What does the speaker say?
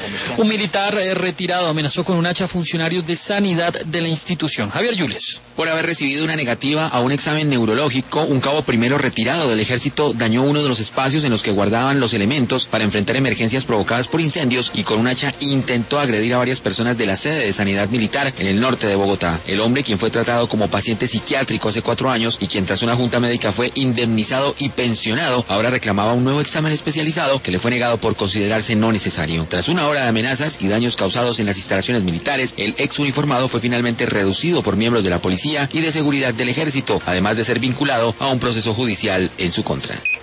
Un militar retirado amenazó con un hacha a funcionarios de sanidad de la institución. Javier Yules. Por haber recibido una negativa a un examen neurológico, un cabo primero retirado del ejército dañó uno de los espacios en los que guardaban los elementos para enfrentar emergencias provocadas por incendios y con un hacha intentó agredir a varias personas de la sede de sanidad militar en el norte de Bogotá. El hombre, quien fue tratado como paciente psiquiátrico hace 4 años y quien tras una junta médica fue indemnizado y pensionado, ahora reclamaba un nuevo examen especializado que le fue negado por considerarse no necesario. Tras una hora de amenazas y daños causados en las instalaciones militares, el ex uniformado fue finalmente reducido por miembros de la policía y de seguridad del ejército, además de ser vinculado a un proceso judicial en su contra.